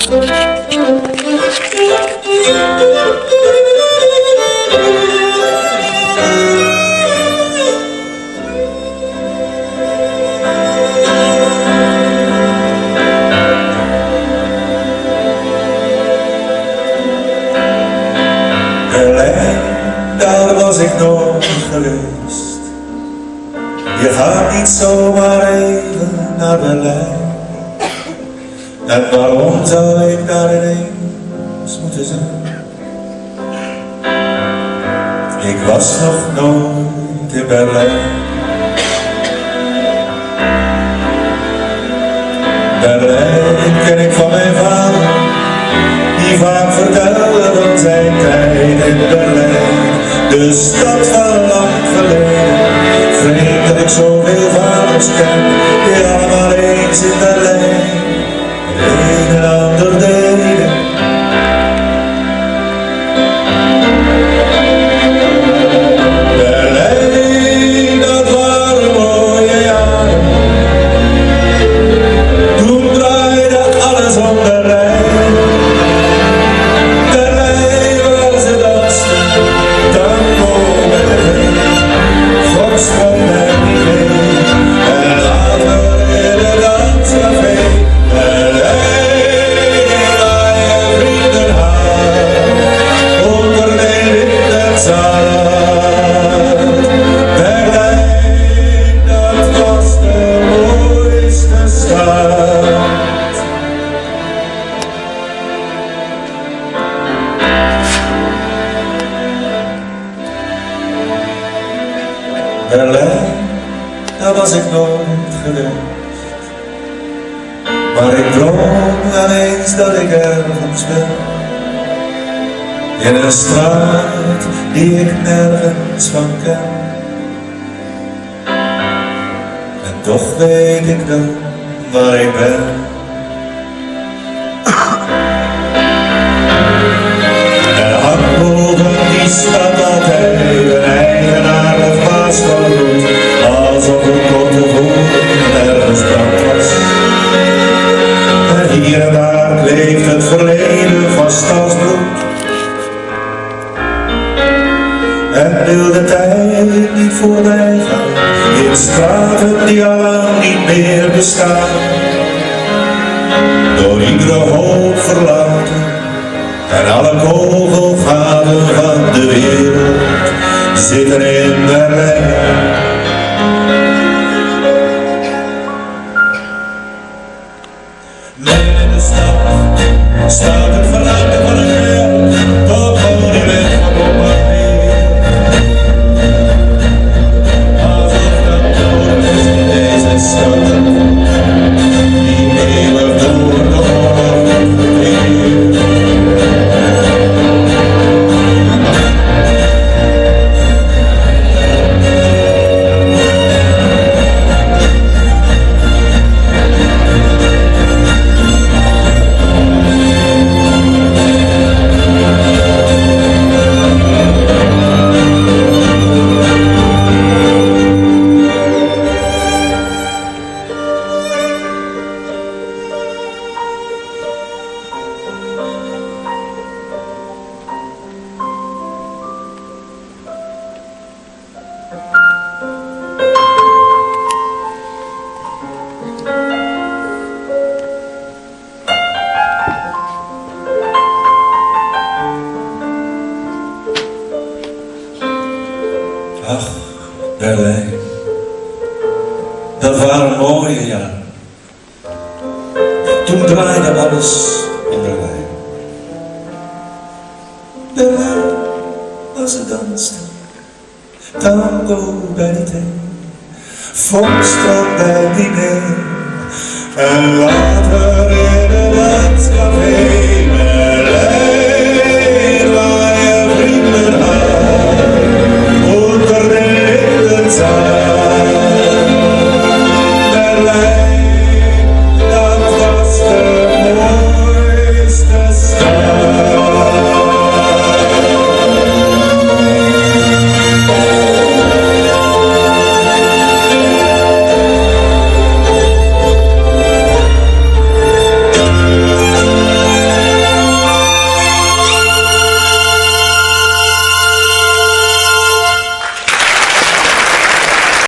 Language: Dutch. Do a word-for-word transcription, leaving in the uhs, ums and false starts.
Berlijn, daar was ik nooit geweest. Je gaat niet zomaar even naar Berlijn. En waarom zou ik daar ineens moeten zijn? Ik was nog nooit in Berlijn. Berlijn ken ik van mijn vader, die vaak vertelde van zijn tijd in Berlijn, de stad van lang geleden. Vreemd dat ik zoveel vaders ken, die allemaal eens in Berlijn een en ander deden. Berlijn, dat waren mooie jaren. Toen draaide alles om Berlijn. Berlijn waar ze dansten, tango met de veen, Foxtrot en Mireille, en later in het danscafé. Berlijn, waar je vrienden had, onder de winterzaal. Berlijn, dat was de mooiste stad. Berlijn, daar was ik nooit geweest. Maar ik droom wel eens dat ik ergens ben, in een straat die ik nergens van ken. En toch weet ik dan waar ik ben. Er hangt boven die stad altijd een eigenaardig paasgeroet, alsof een korte voet ergens brand was. En hier en daar leeft het verleden vast als bloed. En wil de tijd niet voorbij gaan, in straten die allang niet meer bestaan, door iedere hoop verlaten en alle kogelgaten van de wereld zitten in Berlijn. Midden in de stad staat het verlaten van een geld, tot monument van bombardeer. Alsof dat dood is in deze stad, die eeuwig door de oorlog verkeert. Ach, Berlijn, dat waren mooie jaren. Toen draaide alles in Berlijn. Berlijn, waar ze dansten, tango bij de thee, Foxtrot bij het diner, en later in het danscafé.